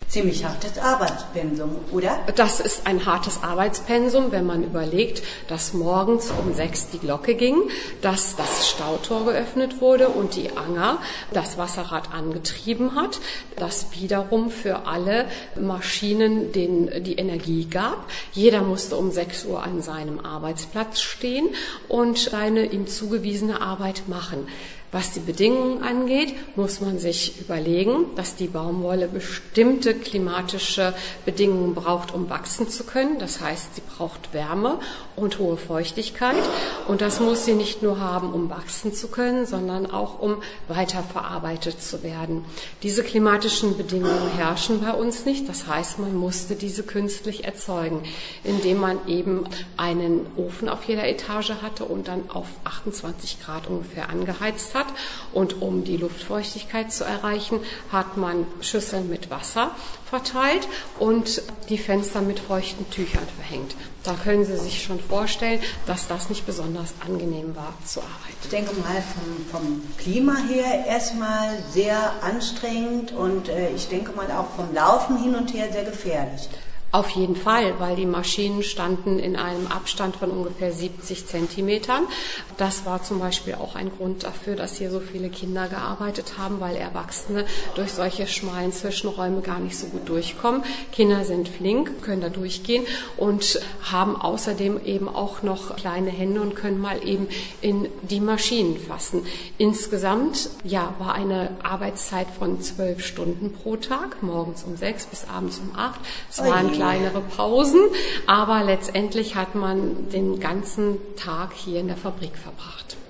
ziemlich hartes Arbeitspensum, oder? Das ist ein hartes Arbeitspensum, wenn man überlegt, dass morgens um 6 die Glocke ging, dass das Stautor geöffnet wurde und die Anger das Wasserrad angetrieben hat, das wiederum für alle Maschinen die Energie gab. Jeder musste um 6 Uhr an seinem Arbeitsplatz stehen und seine ihm zugewiesene Arbeit machen. Was die Bedingungen angeht, muss man sich überlegen, dass die Baumwolle bestimmte klimatische Bedingungen braucht, um wachsen zu können. Das heißt, sie braucht Wärme und hohe Feuchtigkeit. Und das muss sie nicht nur haben, um wachsen zu können, sondern auch, um weiterverarbeitet zu werden. Diese klimatischen Bedingungen herrschen bei uns nicht. Das heißt, man musste diese künstlich erzeugen, indem man eben einen Ofen auf jeder Etage hatte und dann auf 28 Grad ungefähr angeheizt hat. Und um die Luftfeuchtigkeit zu erreichen, hat man Schüsseln mit Wasser verteilt und die Fenster mit feuchten Tüchern verhängt. Da können Sie sich schon vorstellen, dass das nicht besonders angenehm war zu arbeiten. Ich denke mal vom Klima her erstmal sehr anstrengend und ich denke mal auch vom Laufen hin und her sehr gefährlich. Auf jeden Fall, weil die Maschinen standen in einem Abstand von ungefähr 70 Zentimetern. Das war zum Beispiel auch ein Grund dafür, dass hier so viele Kinder gearbeitet haben, weil Erwachsene durch solche schmalen Zwischenräume gar nicht so gut durchkommen. Kinder sind flink, können da durchgehen und haben außerdem eben auch noch kleine Hände und können mal eben in die Maschinen fassen. Insgesamt war eine Arbeitszeit von 12 Stunden pro Tag, morgens um 6 bis abends um 8. Es waren kleinere Pausen, aber letztendlich hat man den ganzen Tag hier in der Fabrik verbracht.